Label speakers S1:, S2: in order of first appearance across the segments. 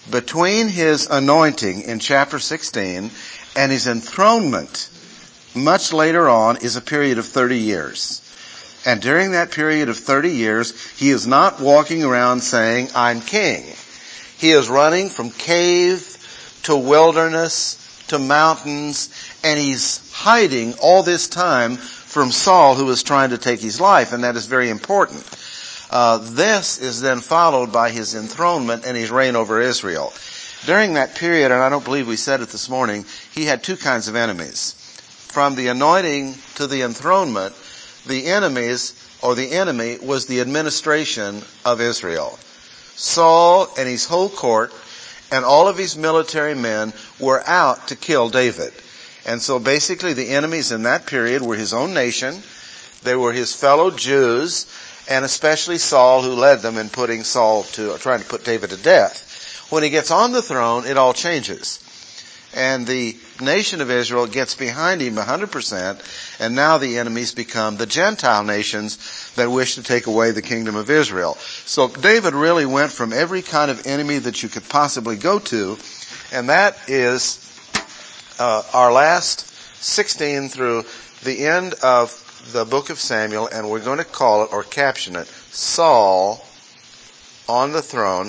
S1: Between his anointing in chapter 16 and his enthronement much later on is a period of 30 years. And during that period of 30 years, he is not walking around saying, I'm king. He is running from cave to wilderness to mountains, and he's hiding all this time from Saul, who is trying to take his life, and that is very important. This is then followed by his enthronement and his reign over Israel. During that period, and I don't believe we said it this morning, he had two kinds of enemies. From the anointing to the enthronement, the enemies, or the enemy, was the administration of Israel. Saul and his whole court and all of his military men were out to kill David. And so basically the enemies in that period were his own nation, they were his fellow Jews, and especially Saul, who led them in trying to put David to death. When he gets on the throne, it all changes. And the nation of Israel gets behind him 100%, and now the enemies become the Gentile nations that wish to take away the kingdom of Israel. So David really went from every kind of enemy that you could possibly go to, and that is our last 16 through the end of the book of Samuel, and we're going to call it, or caption it, Saul on the throne,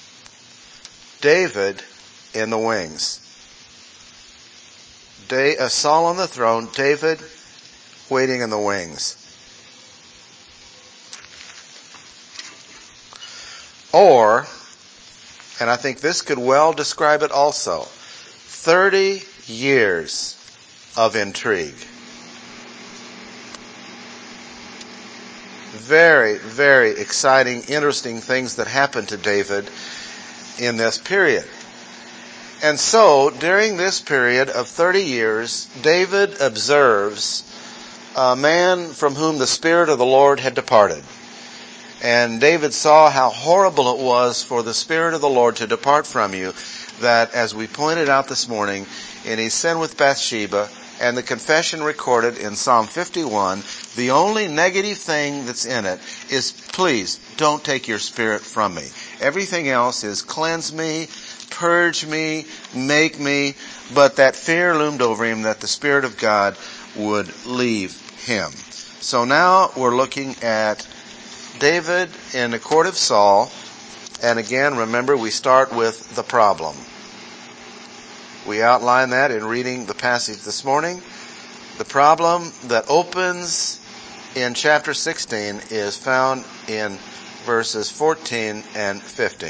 S1: David in the wings. Saul on the throne, David waiting in the wings. Or, and I think this could well describe it also, 30 years of intrigue. Very, very exciting, interesting things that happened to David in this period. And so, during this period of 30 years, David observes a man from whom the Spirit of the Lord had departed. And David saw how horrible it was for the Spirit of the Lord to depart from you, that, as we pointed out this morning, in his sin with Bathsheba, and the confession recorded in Psalm 51, the only negative thing that's in it is, please, don't take your Spirit from me. Everything else is cleanse me, purge me, make me, but that fear loomed over him that the Spirit of God would leave him. So now we're looking at David in the court of Saul, and again, remember, we start with the problem. We outline that in reading the passage this morning. The problem that opens in chapter 16 is found in verses 14 and 15.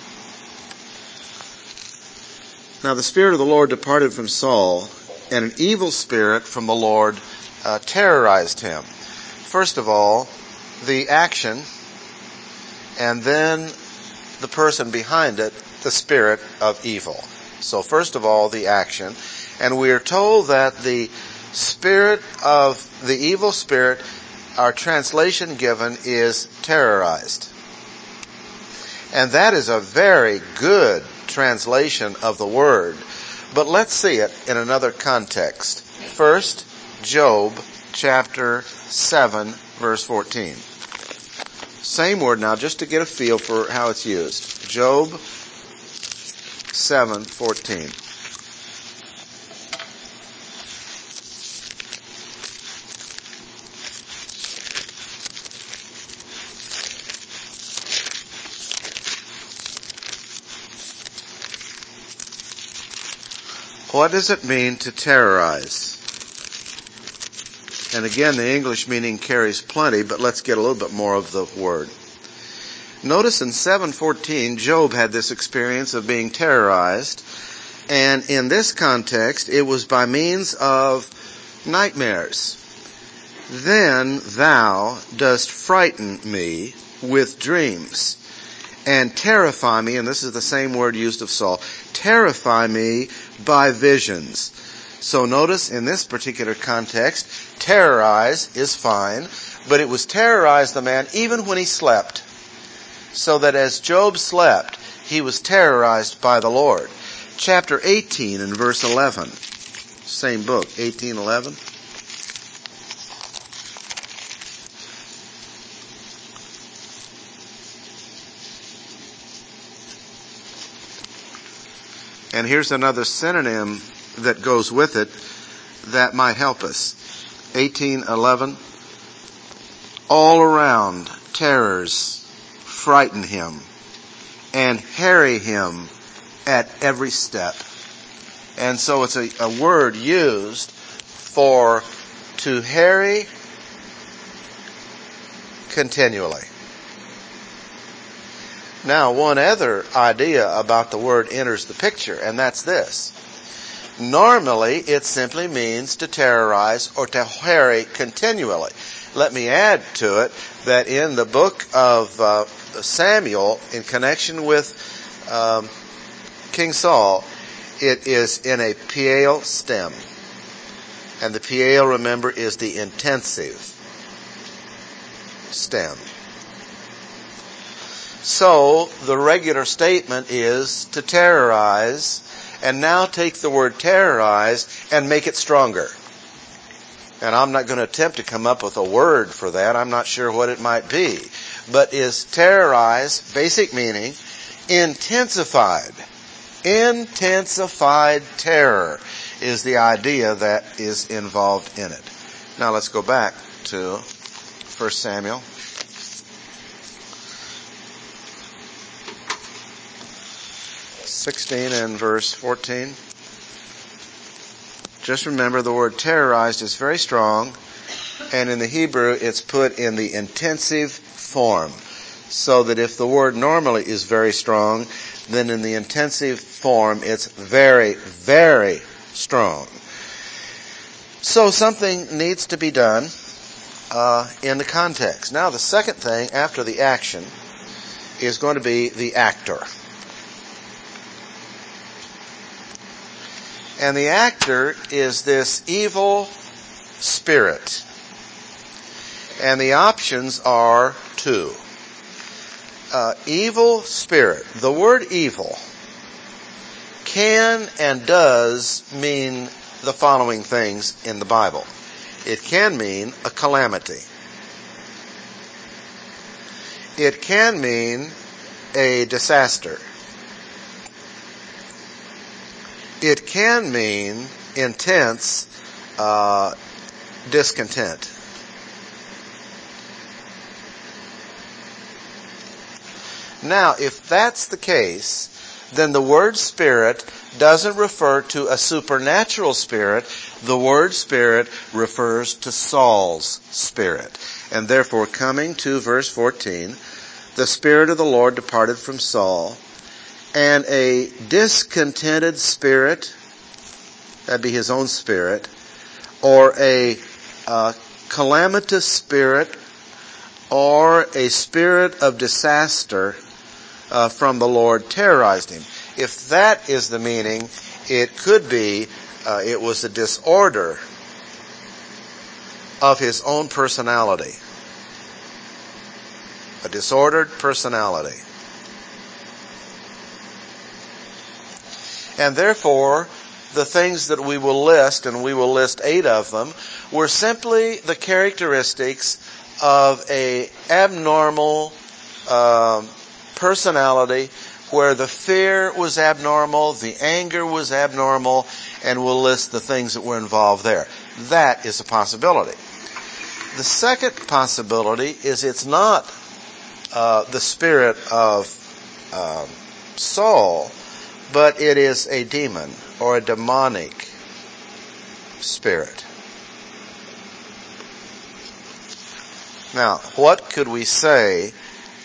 S1: Now the Spirit of the Lord departed from Saul, and an evil spirit from the Lord terrorized him. First of all, the action, and then the person behind it, the spirit of evil. So first of all, the action. And we are told that the spirit of the evil spirit, our translation given is terrorized. And that is a very good translation of the word. But let's see it in another context. First, Job chapter 7, verse 14. Same word now, just to get a feel for how it's used. Job 7:14. What does it mean to terrorize? And again, the English meaning carries plenty, but let's get a little bit more of the word. Notice in 7:14, Job had this experience of being terrorized, and in this context, it was by means of nightmares. Then thou dost frighten me with dreams, and terrify me, and this is the same word used of Saul, terrify me by visions. So notice in this particular context, terrorize is fine, but it was terrorize the man even when he slept. So that as Job slept, he was terrorized by the Lord. Chapter 18 and verse 11. Same book, 18:11. And here's another synonym that goes with it that might help us. 18:11. All around terrors frighten him and harry him at every step. And so it's a word used for to harry continually. Now, one other idea about the word enters the picture, and that's this. Normally, it simply means to terrorize or to harry continually. Let me add to it that in the book of Samuel, in connection with King Saul, it is in a piel stem. And the piel, remember, is the intensive stem. So, the regular statement is to terrorize, and now take the word terrorize and make it stronger. And I'm not going to attempt to come up with a word for that. I'm not sure what it might be. But is terrorize, basic meaning, intensified. Intensified terror is the idea that is involved in it. Now let's go back to 1 Samuel. And verse 14. Just remember the word terrorized is very strong, and in the Hebrew it's put in the intensive form. So that if the word normally is very strong, then in the intensive form it's very, very strong. So something needs to be done in the context. Now the second thing after the action is going to be the actor. And the actor is this evil spirit. And the options are two. Evil spirit. The word evil can and does mean the following things in the Bible. It can mean a calamity. It can mean a disaster. It can mean intense discontent. Now, if that's the case, then the word spirit doesn't refer to a supernatural spirit. The word spirit refers to Saul's spirit. And therefore, coming to verse 14, the Spirit of the Lord departed from Saul, and a discontented spirit, that'd be his own spirit, or a calamitous spirit, or a spirit of disaster from the Lord terrorized him. If that is the meaning, it could be it was a disorder of his own personality. A disordered personality. And therefore, the things that we will list, and we will list 8 of them, were simply the characteristics of a abnormal personality where the fear was abnormal, the anger was abnormal, and we'll list the things that were involved there. That is a possibility. The second possibility is it's not the spirit of Saul, but it is a demon or a demonic spirit. Now, what could we say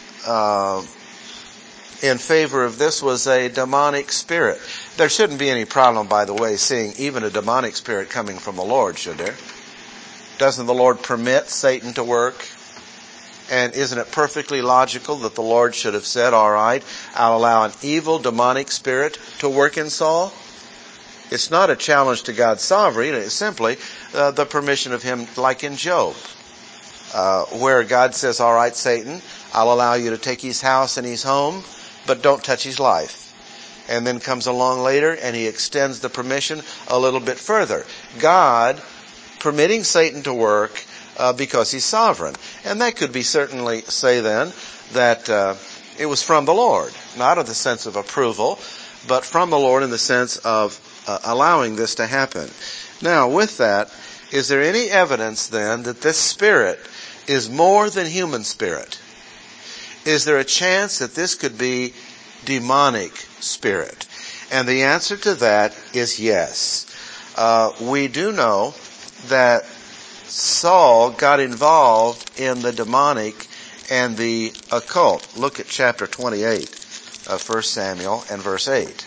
S1: in favor of this was a demonic spirit? There shouldn't be any problem, by the way, seeing even a demonic spirit coming from the Lord, should there? Doesn't the Lord permit Satan to work? And isn't it perfectly logical that the Lord should have said, all right, I'll allow an evil demonic spirit to work in Saul? It's not a challenge to God's sovereignty. It's simply the permission of him, like in Job, where God says, all right, Satan, I'll allow you to take his house and his home, but don't touch his life. And then comes along later and he extends the permission a little bit further. God permitting Satan to work because he's sovereign. And that could be certainly say then that it was from the Lord, not in the sense of approval, but from the Lord in the sense of allowing this to happen. Now, with that, is there any evidence then that this spirit is more than human spirit? Is there a chance that this could be demonic spirit? And the answer to that is yes. We do know that Saul got involved in the demonic and the occult. Look at chapter 28 of 1 Samuel and verse 8.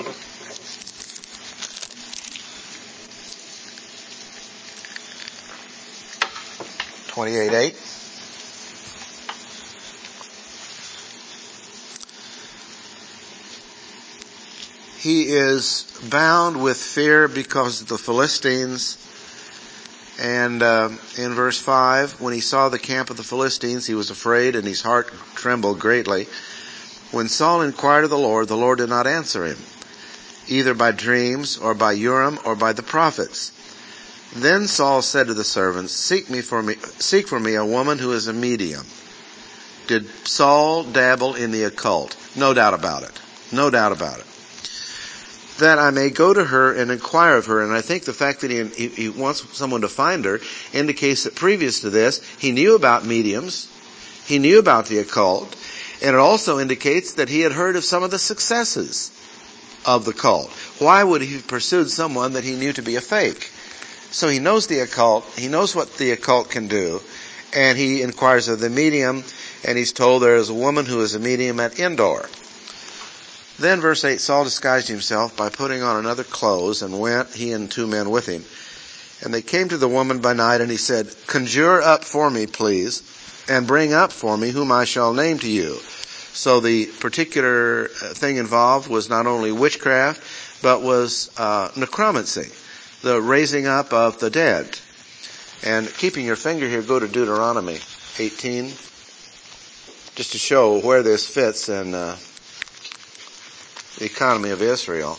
S1: He is bound with fear because of the Philistines. And in verse 5, when he saw the camp of the Philistines, he was afraid and his heart trembled greatly. When Saul inquired of the Lord did not answer him, either by dreams or by Urim or by the prophets. Then Saul said to the servants, seek for me a woman who is a medium. Did Saul dabble in the occult? No doubt about it. No doubt about it. That I may go to her and inquire of her. And I think the fact that he wants someone to find her indicates that previous to this, he knew about mediums. He knew about the occult. And it also indicates that he had heard of some of the successes of the cult. Why would he have pursued someone that he knew to be a fake? So he knows the occult. He knows what the occult can do. And he inquires of the medium. And he's told there is a woman who is a medium at Endor. Then verse 8, Saul disguised himself by putting on another clothes and went, he and 2 men with him. And they came to the woman by night and he said, conjure up for me, please, and bring up for me whom I shall name to you. So the particular thing involved was not only witchcraft, but was necromancy, the raising up of the dead. And keeping your finger here, go to Deuteronomy 18, just to show where this fits in the economy of Israel.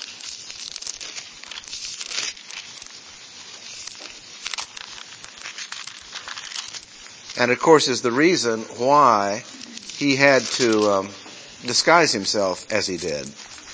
S1: And of course is the reason why he had to disguise himself as he did.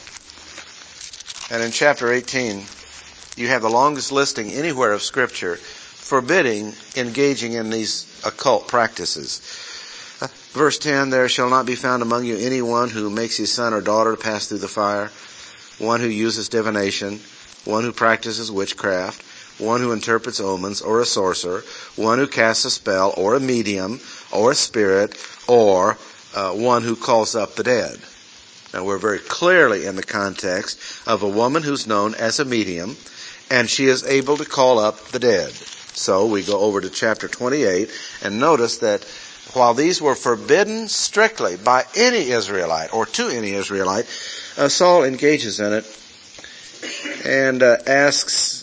S1: And in chapter 18, you have the longest listing anywhere of Scripture forbidding engaging in these occult practices. Verse 10, there shall not be found among you anyone who makes his son or daughter to pass through the fire, one who uses divination, one who practices witchcraft, one who interprets omens, or a sorcerer, one who casts a spell, or a medium, or a spirit, or one who calls up the dead. Now we're very clearly in the context of a woman who's known as a medium, and she is able to call up the dead. So we go over to chapter 28 and notice that while these were forbidden strictly by any Israelite or to any Israelite, Saul engages in it and asks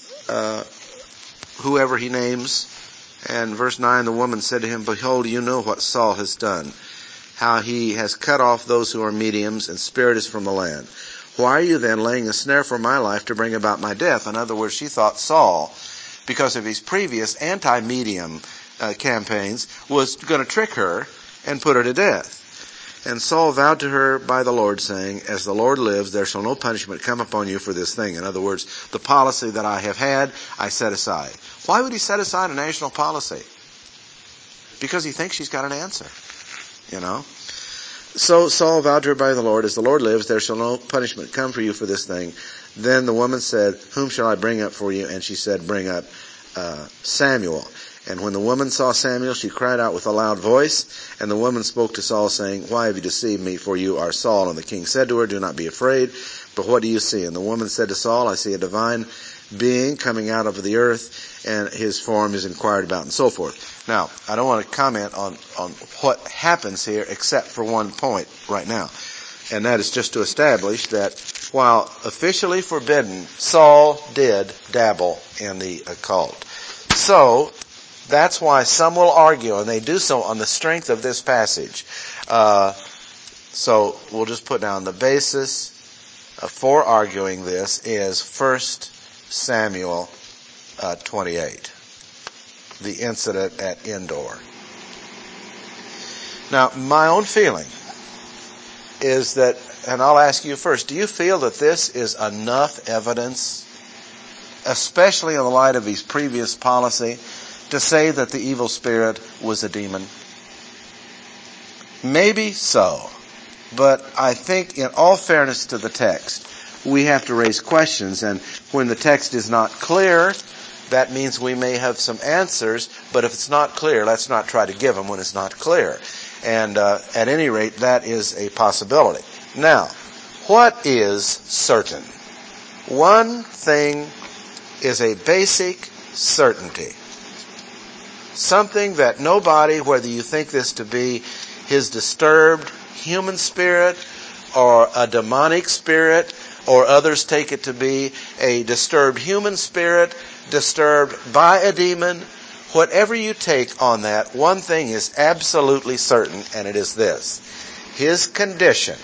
S1: whoever he names. And verse 9, the woman said to him, behold, you know what Saul has done, how he has cut off those who are mediums and spiritists from the land. Why are you then laying a snare for my life to bring about my death? In other words, she thought Saul, because of his previous anti-medium campaigns, was going to trick her and put her to death. And Saul vowed to her by the Lord, saying, as the Lord lives, there shall no punishment come upon you for this thing. In other words, the policy that I have had, I set aside. Why would he set aside a national policy? Because he thinks she's got an answer. You know? So Saul vowed to her by the Lord, as the Lord lives, there shall no punishment come for you for this thing. Then the woman said, whom shall I bring up for you? And she said, bring up Samuel. And when the woman saw Samuel, she cried out with a loud voice. And the woman spoke to Saul, saying, why have you deceived me? For you are Saul. And the king said to her, do not be afraid. But what do you see? And the woman said to Saul, I see a divine being coming out of the earth, and his form is inquired about, and so forth. Now, I don't want to comment on what happens here except for one point right now. And that is just to establish that while officially forbidden, Saul did dabble in the occult. So, that's why some will argue, and they do so on the strength of this passage. So we'll just put down the basis for arguing this is 1 Samuel 28, the incident at Endor. Now, my own feeling is that and I'll ask you first, do you feel that this is enough evidence, especially in the light of his previous policy, to say that the evil spirit was a demon? Maybe so. But I think in all fairness to the text, we have to raise questions. And when the text is not clear, that means we may have some answers. But if it's not clear, let's not try to give them when it's not clear. And at any rate, that is a possibility. Now, what is certain? One thing is a basic certainty. Something that nobody, whether you think this to be his disturbed human spirit or a demonic spirit, or others take it to be a disturbed human spirit, disturbed by a demon, whatever you take on that, one thing is absolutely certain, and it is this. His condition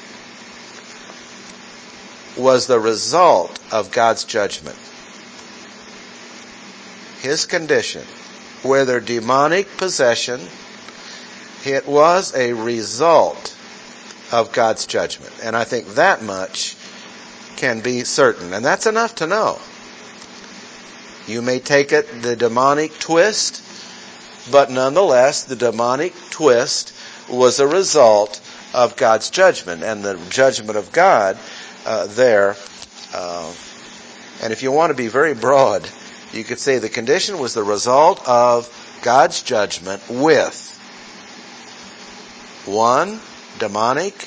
S1: was the result of God's judgment. His condition, whether demonic possession, it was a result of God's judgment. And I think that much can be certain. And that's enough to know. You may take it the demonic twist, but nonetheless, the demonic twist was a result of God's judgment. And the judgment of God there, and if you want to be very broad, you could say the condition was the result of God's judgment with 1, demonic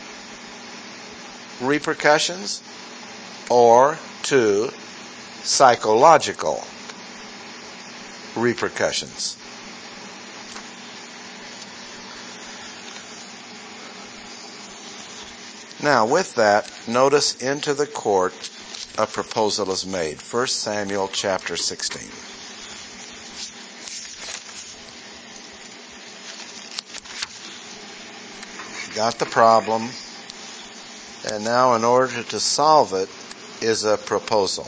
S1: repercussions, or 2, psychological repercussions. Now, with that, notice into the court a proposal is made. 1 Samuel chapter 16. Got the problem, and now in order to solve it is a proposal.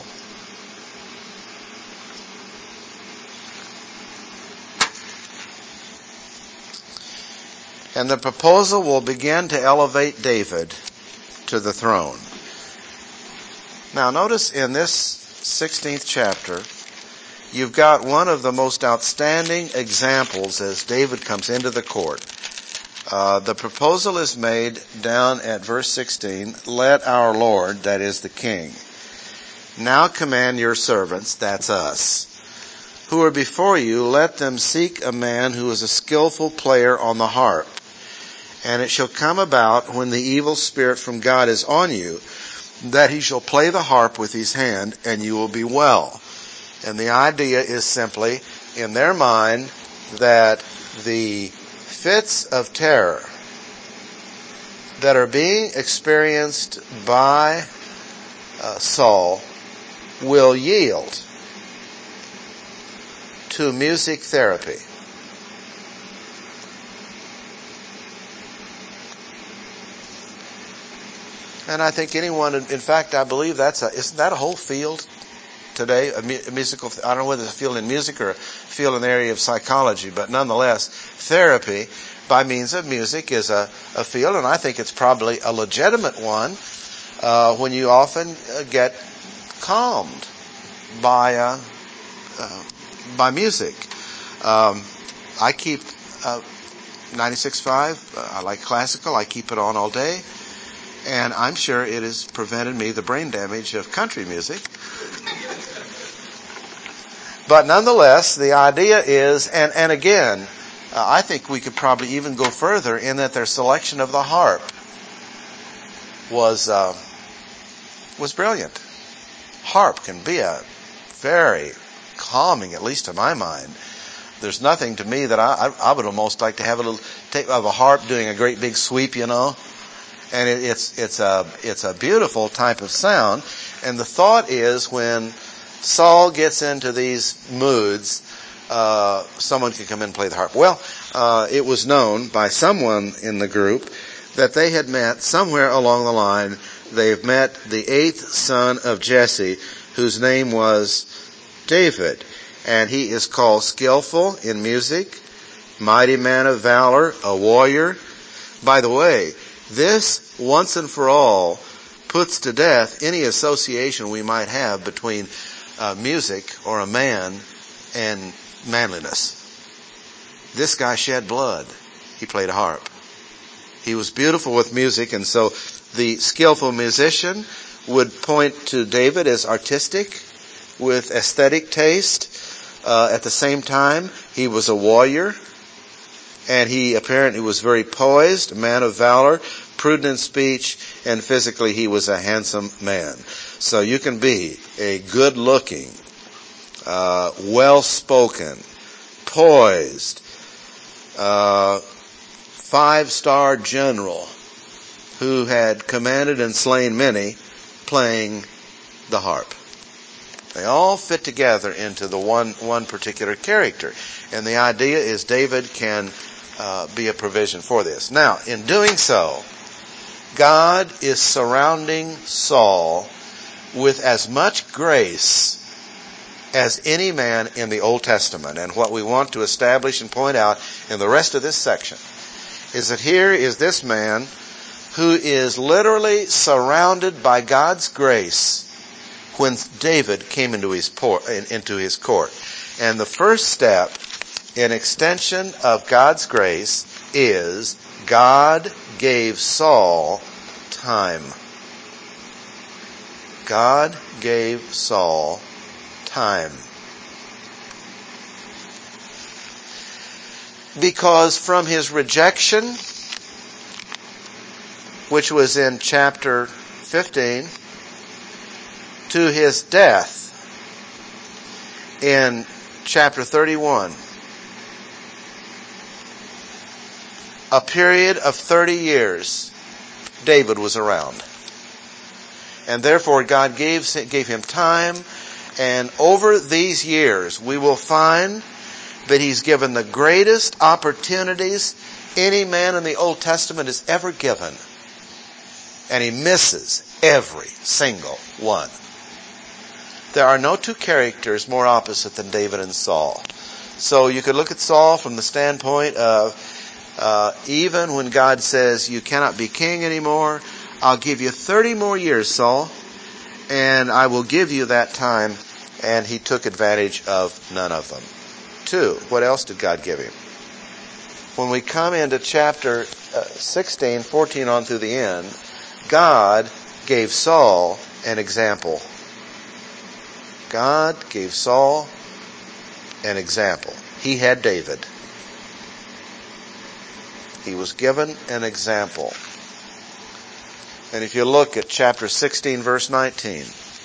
S1: And the proposal will begin to elevate David to the throne. Now notice in this 16th chapter, you've got one of the most outstanding examples as David comes into the court. The proposal is made down at verse 16, let our Lord, that is the king, now command your servants, that's us, who are before you, let them seek a man who is a skillful player on the harp. And it shall come about when the evil spirit from God is on you, that he shall play the harp with his hand, and you will be well. And the idea is simply, in their mind, that the fits of terror that are being experienced by Saul will yield to music therapy. And I think anyone, in fact, I believe isn't that a whole field today? A musical, I don't know whether it's a field in music or a field in the area of psychology, but nonetheless, therapy by means of music is a field, and I think it's probably a legitimate one when you often get calmed by music. I keep 96.5. I like classical. I keep it on all day. And I'm sure it has prevented me the brain damage of country music. But nonetheless, the idea is, and again, I think we could probably even go further in that their selection of the harp was brilliant. Harp can be a very calming, at least to my mind. There's nothing to me that I would almost like to have a little tape of a harp doing a great big sweep, you know. And it's a beautiful type of sound. And the thought is when Saul gets into these moods, someone can come in and play the harp. Well, it was known by someone in the group that they had met somewhere along the line. They've met the 8th son of Jesse, whose name was David. And he is called skillful in music, mighty man of valor, a warrior. By the way, This, once and for all, puts to death any association we might have between music or a man and manliness. This guy shed blood. He played a harp. He was beautiful with music, and so the skillful musician would point to David as artistic, with aesthetic taste. At the same time, he was a warrior, and he apparently was very poised, a man of valor, prudent in speech, and physically he was a handsome man. So you can be a good-looking, well-spoken, poised, 5-star general who had commanded and slain many, playing the harp. They all fit together into the one particular character. And the idea is David can be a provision for this. Now, in doing so, God is surrounding Saul with as much grace as any man in the Old Testament. And what we want to establish and point out in the rest of this section is that here is this man who is literally surrounded by God's grace when David came into his court. And the first step in extension of God's grace is God gave Saul time. God gave Saul time. Because from his rejection, which was in chapter 15, to his death in chapter 31, a period of 30 years, David was around. And therefore God gave him time, and over these years we will find that he's given the greatest opportunities any man in the Old Testament has ever given. And he misses every single one. There are no two characters more opposite than David and Saul. So you could look at Saul from the standpoint of even when God says you cannot be king anymore, I'll give you 30 more years, Saul, and I will give you that time. And he took advantage of none of them. 2, what else did God give him? When we come into chapter 16, 14 on through the end, God gave Saul an example. God gave Saul an example. He had David. He was given an example. And if you look at chapter 16, verse 19,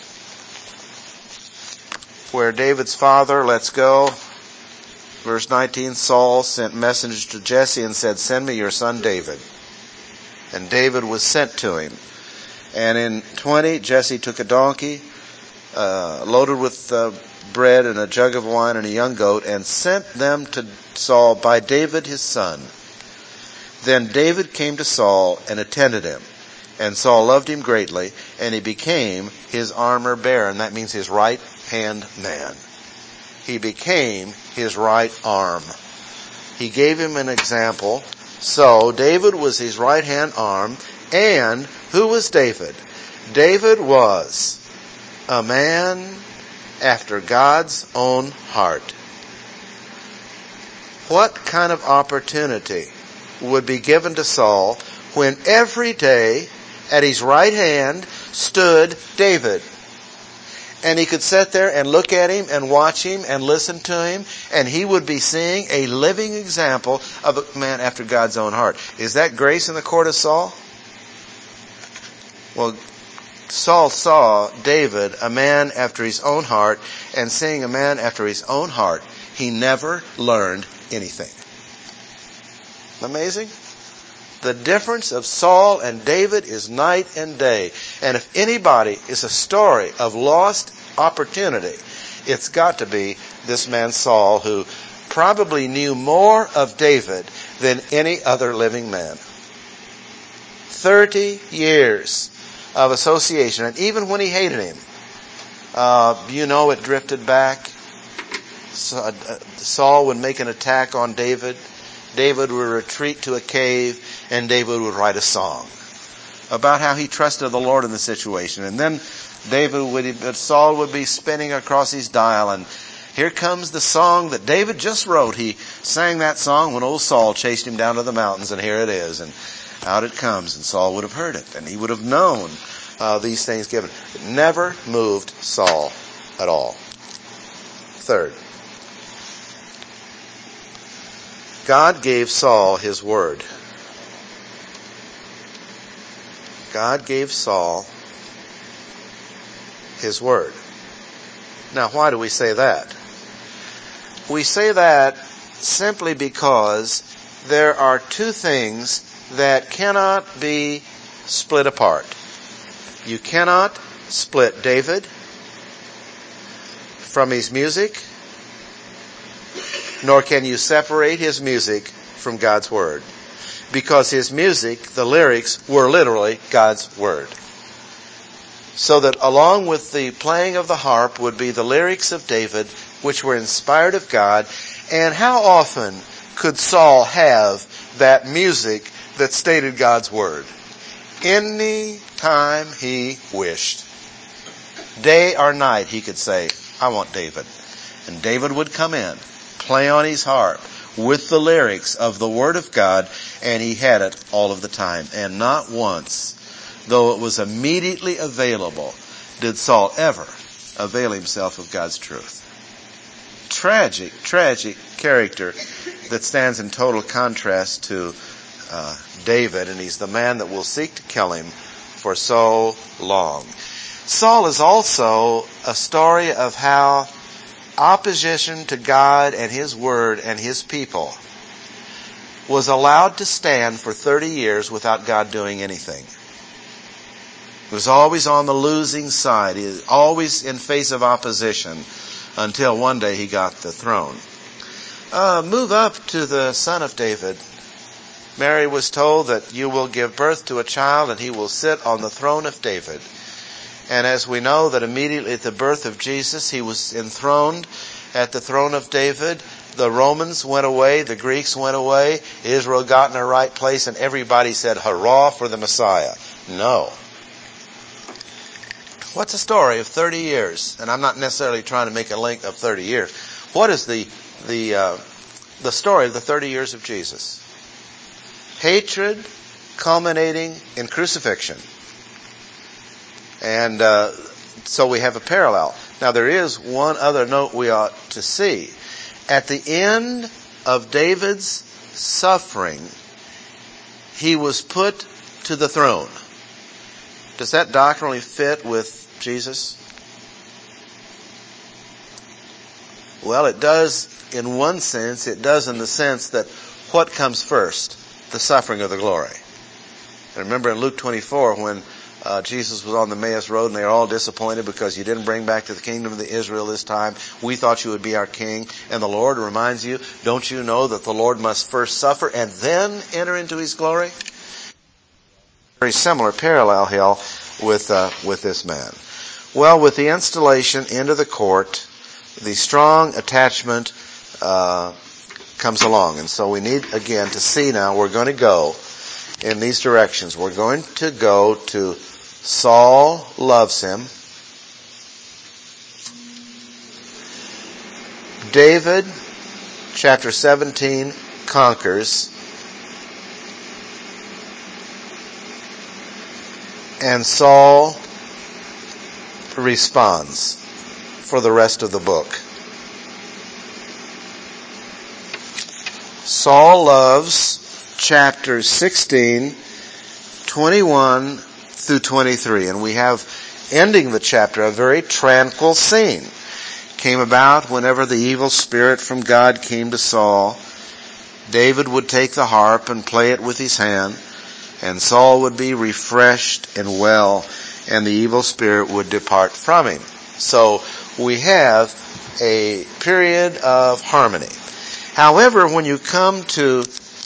S1: where David's father lets go, verse 19, Saul sent messengers to Jesse and said, send me your son David. And David was sent to him. And in 20, Jesse took a donkey loaded with bread and a jug of wine and a young goat, and sent them to Saul by David his son. Then David came to Saul and attended him. And Saul loved him greatly, and he became his armor bearer. And that means his right hand man. He became his right arm. He gave him an example. So David was his right hand arm. And who was David? David was a man after God's own heart. What kind of opportunity would be given to Saul when every day at his right hand stood David? And he could sit there and look at him and watch him and listen to him, and he would be seeing a living example of a man after God's own heart. Is that grace in the court of Saul? Well, Saul saw David, a man after his own heart, and seeing a man after his own heart, he never learned anything. Amazing? The difference of Saul and David is night and day. And if anybody is a story of lost opportunity, it's got to be this man Saul, who probably knew more of David than any other living man. 30 years of association. And even when he hated him, it drifted back. Saul would make an attack on David. David would retreat to a cave and David would write a song about how he trusted the Lord in the situation. And then Saul would be spinning across his dial, and here comes the song that David just wrote. He sang that song when old Saul chased him down to the mountains, and here it is. And out it comes, and Saul would have heard it, and he would have known these things given. It never moved Saul at all. Third, God gave Saul his word. God gave Saul his word. Now, why do we say that? We say that simply because there are two things that cannot be split apart. You cannot split David from his music, nor can you separate his music from God's word. Because his music, the lyrics, were literally God's word. So that along with the playing of the harp would be the lyrics of David, which were inspired of God. And how often could Saul have that music that stated God's word? Any time he wished. Day or night he could say, I want David. And David would come in, play on his harp with the lyrics of the Word of God, and he had it all of the time. And not once, though it was immediately available, did Saul ever avail himself of God's truth. Tragic character that stands in total contrast to David, and he's the man that will seek to kill him for so long. Saul is also a story of how opposition to God and His Word and His people was allowed to stand for 30 years without God doing anything. He was always on the losing side. He was always in face of opposition until one day he got the throne. Move up to the son of David. Mary was told that you will give birth to a child and he will sit on the throne of David. And as we know that immediately at the birth of Jesus, he was enthroned at the throne of David. The Romans went away, the Greeks went away, Israel got in a right place, and everybody said, hurrah for the Messiah. No. What's the story of 30 years? And I'm not necessarily trying to make a link of 30 years. What is the story of the 30 years of Jesus? Hatred culminating in crucifixion. And so we have a parallel. Now there is one other note we ought to see. At the end of David's suffering, he was put to the throne. Does that doctrinally fit with Jesus? Well, it does in one sense. It does in the sense that what comes first? The suffering or the glory. And remember in Luke 24 when Jesus was on the Emmaus Road and they were all disappointed because you didn't bring back to the kingdom of Israel this time. We thought you would be our king. And the Lord reminds you, don't you know that the Lord must first suffer and then enter into His glory? Very similar parallel here with this man. Well, with the installation into the court, the strong attachment comes along. And so we need, again, to see now, we're going to go in these directions. We're going to go to Saul loves him. David, chapter 17, conquers. And Saul responds for the rest of the book. Saul loves, chapter 16, 21 through 23. And we have, ending the chapter, a very tranquil scene. Came about whenever the evil spirit from God came to Saul. David would take the harp and play it with his hand, and Saul would be refreshed and well, and the evil spirit would depart from him. So we have a period of harmony. However, when you come to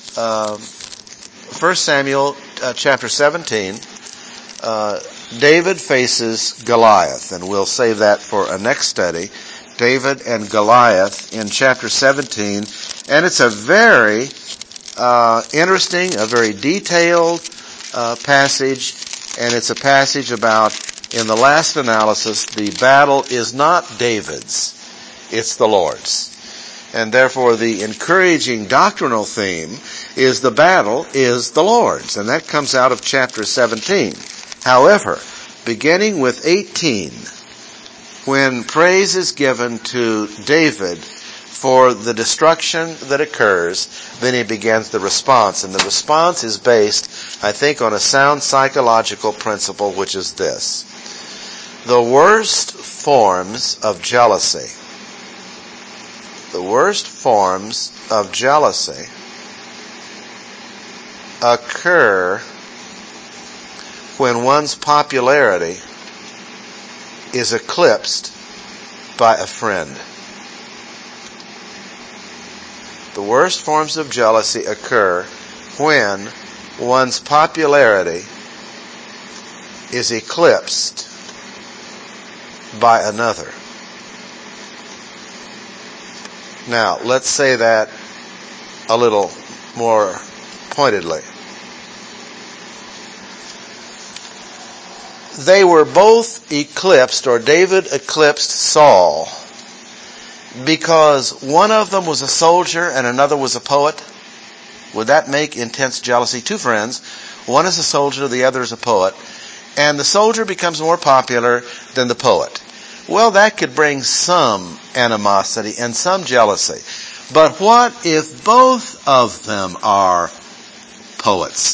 S1: 1 Samuel chapter 17, David faces Goliath, and we'll save that for a next study. David and Goliath in chapter 17, and it's a very interesting, a very detailed passage, and it's a passage about, in the last analysis, the battle is not David's, it's the Lord's. And therefore the encouraging doctrinal theme is the battle is the Lord's, and that comes out of chapter 17. However, beginning with 18, when praise is given to David for the destruction that occurs, then he begins the response. And the response is based, I think, on a sound psychological principle, which is this. The worst forms of jealousy, occur when one's popularity is eclipsed by a friend. The worst forms of jealousy occur when one's popularity is eclipsed by another. Now, let's say that a little more pointedly. They were both eclipsed, or David eclipsed Saul, because one of them was a soldier and another was a poet. Would that make intense jealousy? Two friends. One is a soldier, the other is a poet. And the soldier becomes more popular than the poet. Well, that could bring some animosity and some jealousy. But what if both of them are poets?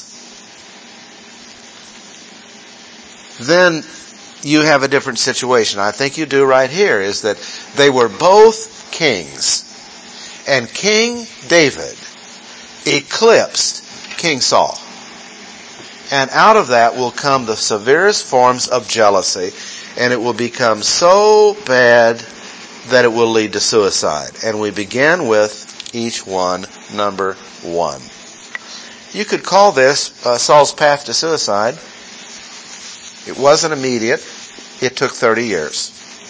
S1: Then you have a different situation. I think you do right here, is that they were both kings. And King David eclipsed King Saul. And out of that will come the severest forms of jealousy, and it will become so bad that it will lead to suicide. And we begin with each one, number 1. You could call this Saul's path to suicide. It wasn't immediate. It took 30 years.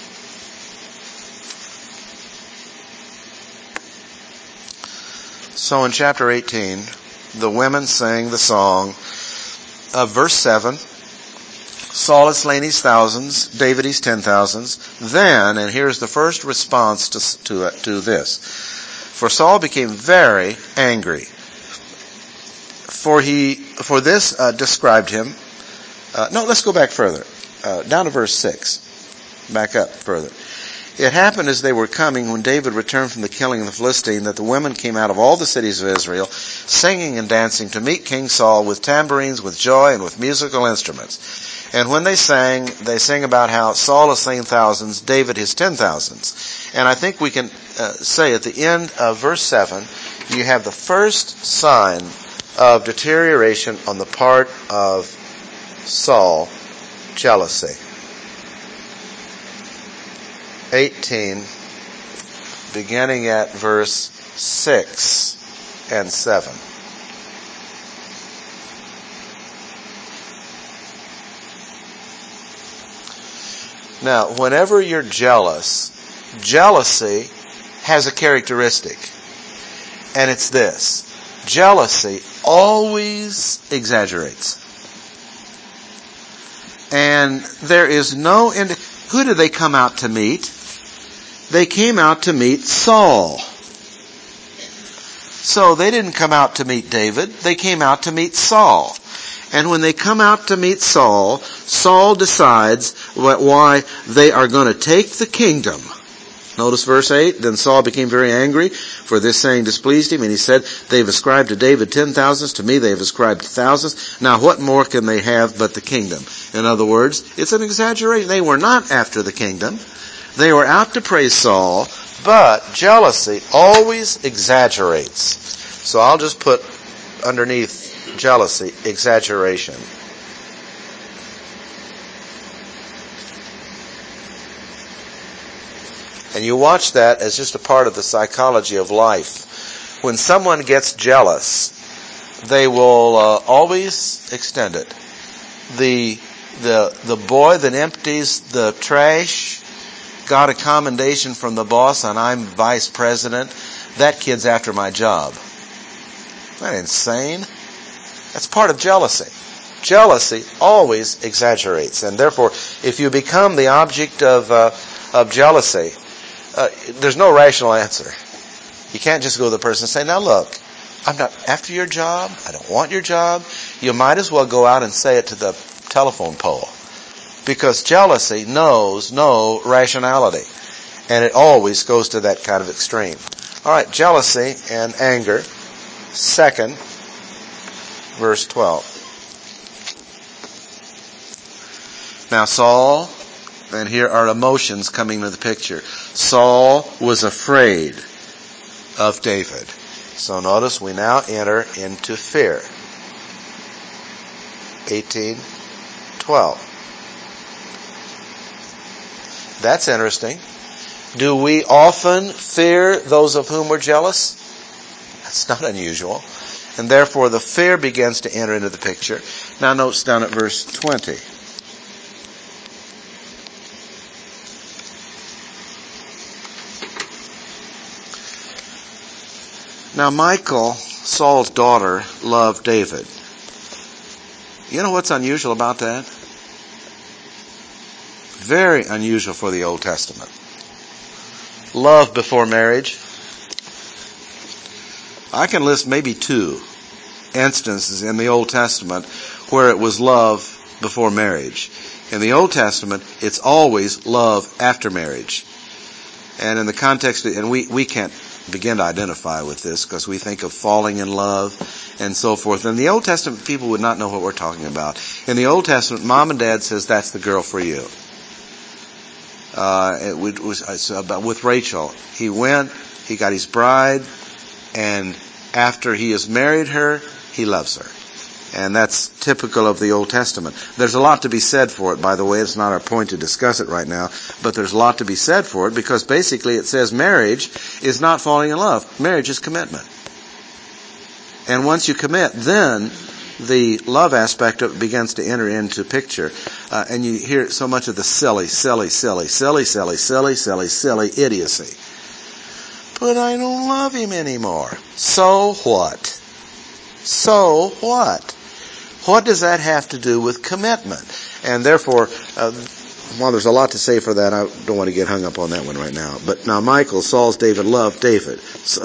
S1: So in chapter 18, the women sang the song of verse 7. Saul has slain his thousands, David his 10,000s. Then, and here's the first response to this. For Saul became very angry. For this described him. Let's go back further. Down to verse 6. Back up further. It happened as they were coming, when David returned from the killing of the Philistine, that the women came out of all the cities of Israel, singing and dancing to meet King Saul with tambourines, with joy, and with musical instruments. And when they sang about how Saul has slain thousands, David his 10,000s. And I think we can say at the end of verse 7, you have the first sign of deterioration on the part of Saul, jealousy. 18, beginning at verse 6 and 7. Now, whenever you're jealous, jealousy has a characteristic, and it's this. Jealousy always exaggerates. And there is no who did they come out to meet? They came out to meet Saul. So they didn't come out to meet David. They came out to meet Saul. And when they come out to meet Saul, Saul decides why they are going to take the kingdom. Notice verse 8. Then Saul became very angry, for this saying displeased him, and he said, they've ascribed to David 10,000s, to me they have ascribed thousands. Now what more can they have but the kingdom? In other words, it's an exaggeration. They were not after the kingdom. They were out to praise Saul, but jealousy always exaggerates. So I'll just put underneath jealousy, exaggeration. And you watch that as just a part of the psychology of life. When someone gets jealous, they will always extend it. The boy that empties the trash got a commendation from the boss and I'm vice president. That kid's after my job. Isn't that insane? That's part of jealousy. Jealousy always exaggerates, and therefore, if you become the object of jealousy, there's no rational answer. You can't just go to the person and say, now look, I'm not after your job. I don't want your job. You might as well go out and say it to the telephone pole. Because jealousy knows no rationality. And it always goes to that kind of extreme. All right, jealousy and anger. Second, verse 12. Now Saul, and here are emotions coming into the picture. Saul was afraid of David. So notice we now enter into fear. 18:12. That's interesting. Do we often fear those of whom we're jealous? That's not unusual. And therefore the fear begins to enter into the picture. Now notice down at verse 20. Now Michal, Saul's daughter, loved David. You know what's unusual about that? Very unusual for the Old Testament. Love before marriage. I can list maybe 2 instances in the Old Testament where it was love before marriage. In the Old Testament, it's always love after marriage. And in the context, and we can't begin to identify with this because we think of falling in love and so forth. In the Old Testament, people would not know what we're talking about. In the Old Testament, mom and dad says, that's the girl for you. It's about with Rachel. He went, he got his bride, and after he has married her, he loves her. And that's typical of the Old Testament. There's a lot to be said for it, by the way. It's not our point to discuss it right now, but there's a lot to be said for it because basically it says marriage is not falling in love. Marriage is commitment. And once you commit, then the love aspect of it begins to enter into picture. And you hear so much of the silly idiocy. But I don't love him anymore. So what? So what? What does that have to do with commitment? And therefore, while there's a lot to say for that, I don't want to get hung up on that one right now. But now Michal, Saul's daughter, loved David.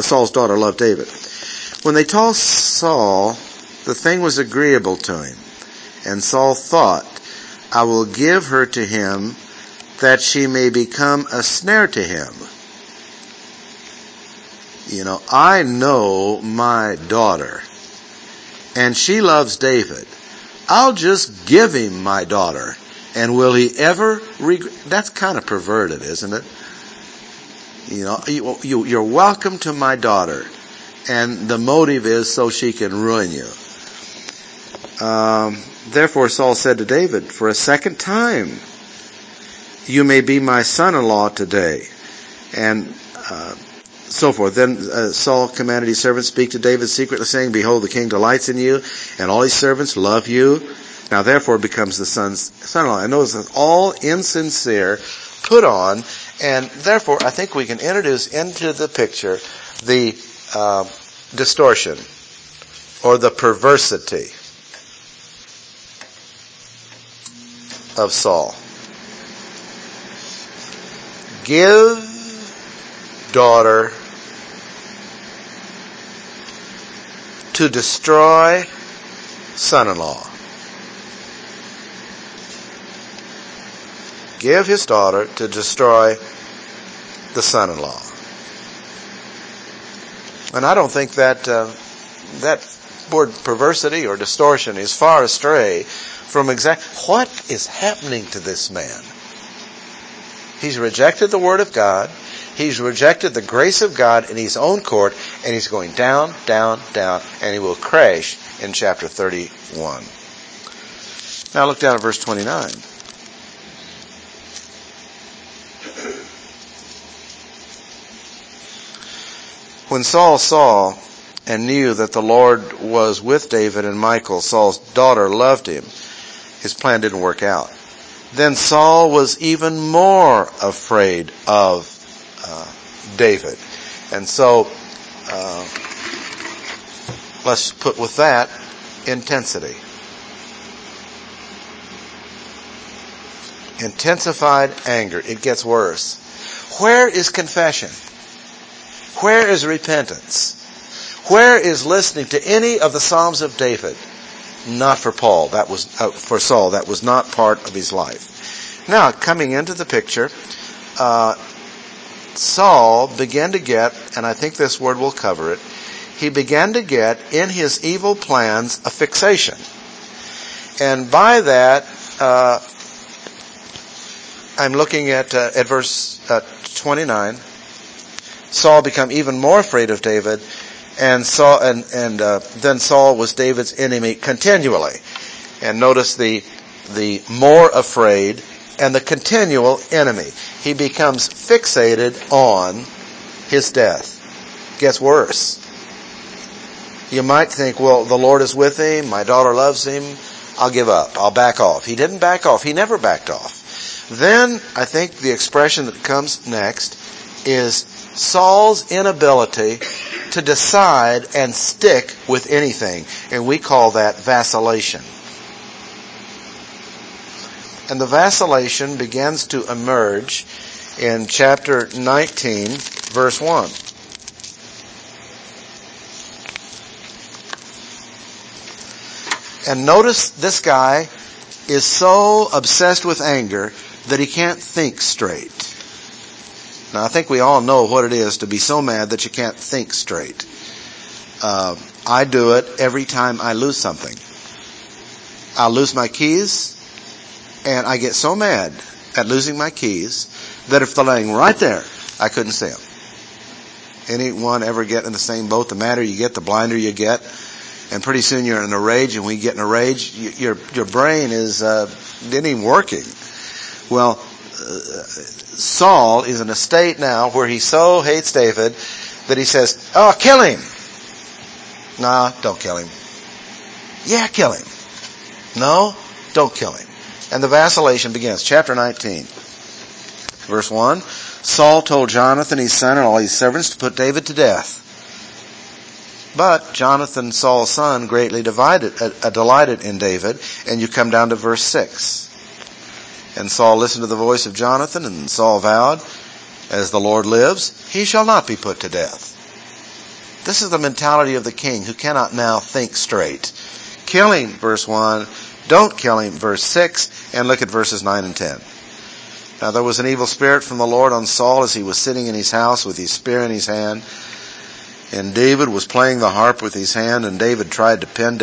S1: When they told Saul, the thing was agreeable to him. And Saul thought, I will give her to him that she may become a snare to him. You know, I know my daughter, and she loves David. I'll just give him my daughter. And will he ever regret? That's kind of perverted, isn't it? You know, you're welcome to my daughter. And the motive is so she can ruin you. Therefore Saul said to David, for a second time, you may be my son-in-law today. And so forth. Then Saul commanded his servants, speak to David secretly, saying, behold, the king delights in you, and all his servants love you. Now therefore becomes the son-in-law. And notice it's all insincere, put on, and therefore I think we can introduce into the picture the distortion or the perversity of Saul. Give daughter to destroy son-in-law. Give his daughter to destroy the son-in-law. And I don't think that that word perversity or distortion is far astray from what is happening to this man. He's rejected the Word of God. He's rejected the grace of God in his own court, and he's going down, down, down, and he will crash in chapter 31. Now look down at verse 29. When Saul saw and knew that the Lord was with David and Michal, Saul's daughter, loved him, his plan didn't work out. Then Saul was even more afraid of David. And so Let's put with that intensity. Intensified anger. It gets worse. Where is confession? Where is repentance? Where is listening to any of the Psalms of David? Not for Paul. That was for Saul. That was not part of his life. Now, coming into the picture, Saul began to get, and I think this word will cover it, he began to get in his evil plans a fixation. And by that, I'm looking at verse 29. Saul became even more afraid of David, and then Saul was David's enemy continually. And notice the more afraid and the continual enemy. He becomes fixated on his death. Gets worse. You might think, well, the Lord is with him, my daughter loves him, I'll give up, I'll back off. He didn't back off. He never backed off. Then, I think the expression that comes next is Saul's inability to decide and stick with anything. And we call that vacillation. And the vacillation begins to emerge in chapter 19, verse 1. And notice this guy is so obsessed with anger that he can't think straight. Now, I think we all know what it is to be so mad that you can't think straight. I do it every time I lose something. I'll lose my keys, and I get so mad at losing my keys that if they're laying right there, I couldn't see them. Anyone ever get in the same boat? The madder you get, the blinder you get. And pretty soon you're in a rage, and when you get in a rage, your brain isn't even working. Well, Saul is in a state now where he so hates David that he says, oh, kill him. Nah, don't kill him. Yeah, kill him. No, don't kill him. And the vacillation begins. Chapter 19, verse 1. Saul told Jonathan, his son, and all his servants to put David to death. But Jonathan, Saul's son, greatly delighted in David. And you come down to verse 6. And Saul listened to the voice of Jonathan, and Saul vowed, as the Lord lives, he shall not be put to death. This is the mentality of the king who cannot now think straight. Kill him, verse 1. Don't kill him, verse 6. And look at verses 9 and 10. Now there was an evil spirit from the Lord on Saul as he was sitting in his house with his spear in his hand. And David was playing the harp with his hand, and Saul tried to pin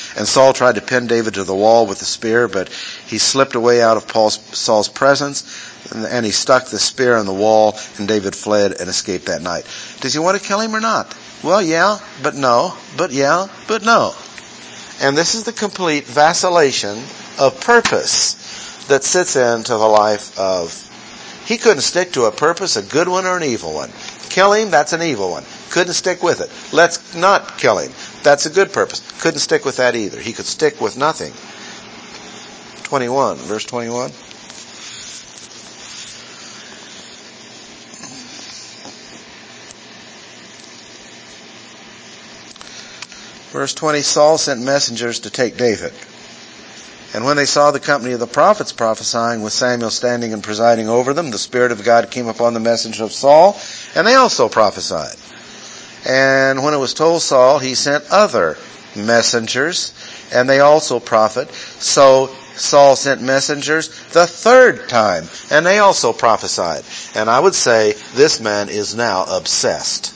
S1: David to the wall with the spear, but he slipped away out of Saul's presence, and he stuck the spear in the wall, and David fled and escaped that night. Does he want to kill him or not? Well, yeah, but no, but yeah, but no. And this is the complete vacillation of purpose that sits into the life of, he couldn't stick to a purpose, a good one or an evil one. Kill him, that's an evil one. Couldn't stick with it. Let's not kill him. That's a good purpose. Couldn't stick with that either. He could stick with nothing. 21, verse 21. Verse 20, Saul sent messengers to take David. And when they saw the company of the prophets prophesying with Samuel standing and presiding over them, the Spirit of God came upon the messenger of Saul, and they also prophesied. And when it was told Saul, he sent other messengers, and they also prophet. So Saul sent messengers the third time, and they also prophesied. And I would say this man is now obsessed.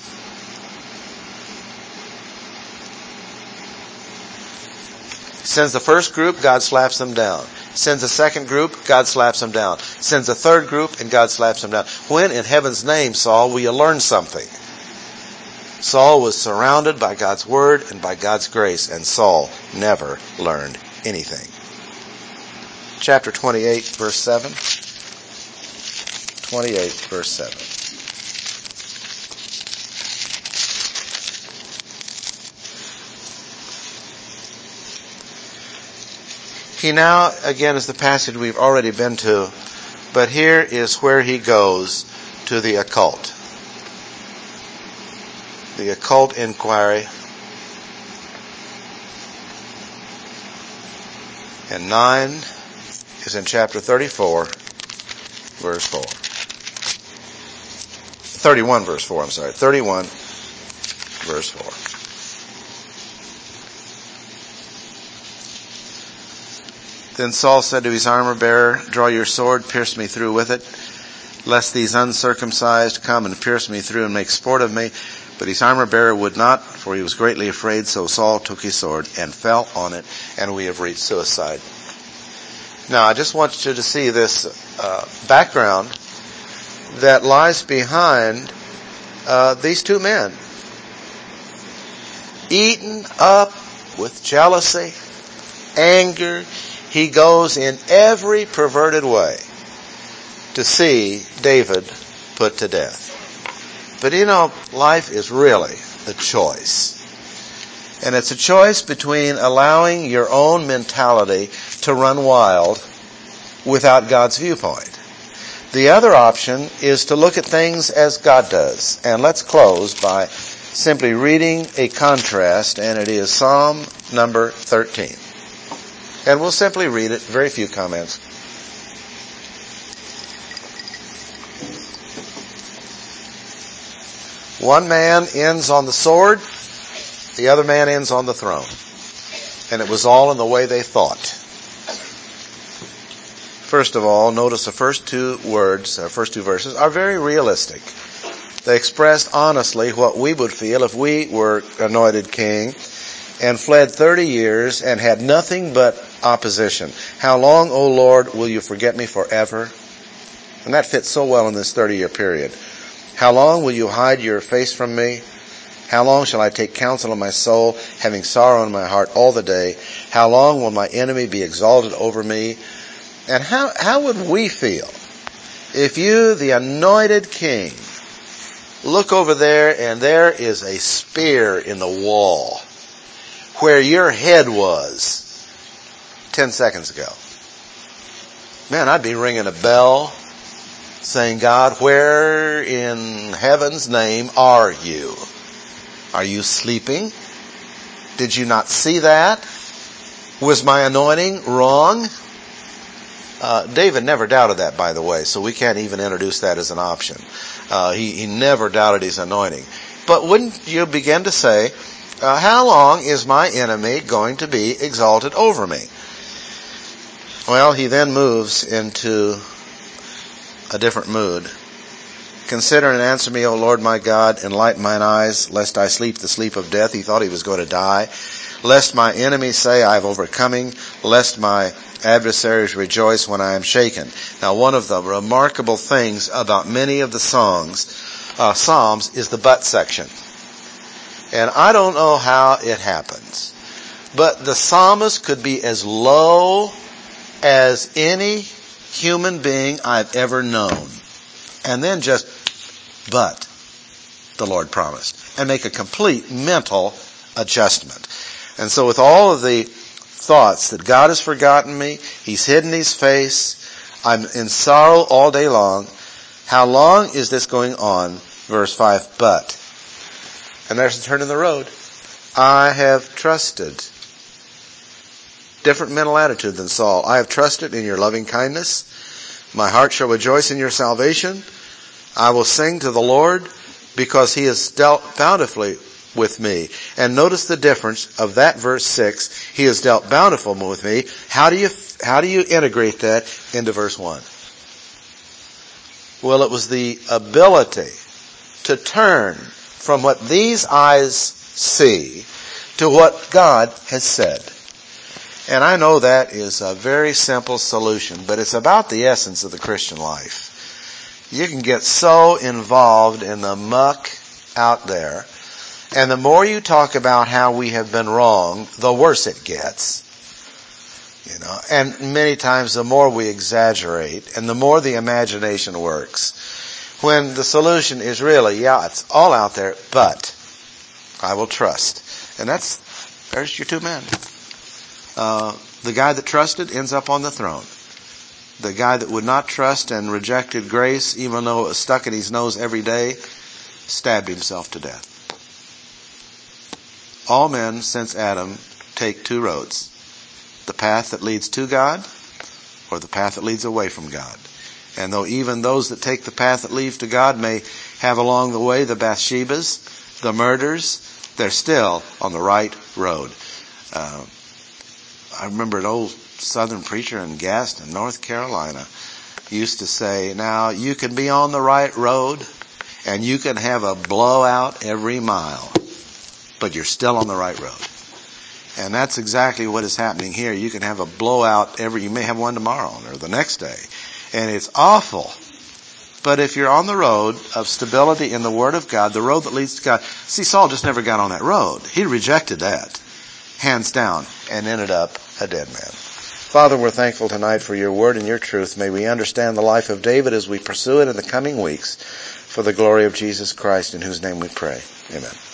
S1: Sends the first group, God slaps them down. Sends the second group, God slaps them down. Sends the third group, and God slaps them down. When in heaven's name, Saul, will you learn something? Saul was surrounded by God's word and by God's grace, and Saul never learned anything. Chapter 28, verse 7. 28, verse 7. He now, again, is the passage we've already been to, but here is where he goes to the occult. The occult inquiry. And 9 is in chapter 34, verse 4. 31 verse 4, I'm sorry. 31 verse 4. Then Saul said to his armor bearer, "Draw your sword, pierce me through with it, lest these uncircumcised come and pierce me through and make sport of me." But his armor bearer would not, for he was greatly afraid. So Saul took his sword and fell on it, and we have reached suicide. Now, I just want you to see this background that lies behind these two men. Eaten up with jealousy, anger, he goes in every perverted way to see David put to death. But life is really a choice. And it's a choice between allowing your own mentality to run wild without God's viewpoint. The other option is to look at things as God does. And let's close by simply reading a contrast, and it is Psalm number 13. And we'll simply read it, very few comments. One man ends on the sword, the other man ends on the throne. And it was all in the way they thought. First of all, notice the first two verses are very realistic. They expressed honestly what we would feel if we were anointed king and fled 30 years and had nothing but opposition. How long, O Lord, will you forget me forever? And that fits so well in this 30-year period. How long will you hide your face from me? How long shall I take counsel of my soul, having sorrow in my heart all the day? How long will my enemy be exalted over me? And how would we feel if you, the anointed king, look over there and there is a spear in the wall where your head was 10 seconds ago? Man, I'd be ringing a bell saying, God, where in heaven's name are you? Are you sleeping? Did you not see that? Was my anointing wrong? David never doubted that, by the way, so we can't even introduce that as an option. He never doubted his anointing. But wouldn't you begin to say, how long is my enemy going to be exalted over me? Well, he then moves into a different mood. Consider and answer me, O Lord my God, enlighten mine eyes, lest I sleep the sleep of death. He thought he was going to die. Lest my enemies say, I have overcome him, lest my adversaries rejoice when I am shaken. Now, one of the remarkable things about many of the Psalms is the but section. And I don't know how it happens, but the psalmist could be as low as any human being I've ever known. And then just, but the Lord promised. And make a complete mental adjustment. And so with all of the thoughts that God has forgotten me, He's hidden His face, I'm in sorrow all day long, how long is this going on? Verse 5, but. And there's a turn in the road. I have trusted. Different mental attitude than Saul. I have trusted in your loving kindness. My heart shall rejoice in your salvation. I will sing to the Lord because He has dealt bountifully with me. And notice the difference of that verse 6. He has dealt bountifully with me. How do you integrate that into verse 1? Well, it was the ability to turn from what these eyes see to what God has said. And I know that is a very simple solution, but it's about the essence of the Christian life. You can get so involved in the muck out there, and the more you talk about how we have been wrong, the worse it gets. And many times the more we exaggerate, and the more the imagination works. When the solution is really, it's all out there, but I will trust. And there's your two men. The guy that trusted ends up on the throne. The guy that would not trust and rejected grace, even though it was stuck in his nose every day, stabbed himself to death. All men since Adam take two roads. the path that leads to God or the path that leads away from God. And though even those that take the path that leads to God may have along the way the Bathshebas, the murders, they're still on the right road. I remember an old Southern preacher in Gaston, North Carolina, used to say, now you can be on the right road and you can have a blowout every mile, but you're still on the right road. And that's exactly what is happening here. You can have a blowout you may have one tomorrow or the next day. And it's awful. But if you're on the road of stability in the Word of God, the road that leads to God. See, Saul just never got on that road. He rejected that, hands down, and ended up a dead man. Father, we're thankful tonight for your Word and your truth. May we understand the life of David as we pursue it in the coming weeks for the glory of Jesus Christ, in whose name we pray. Amen.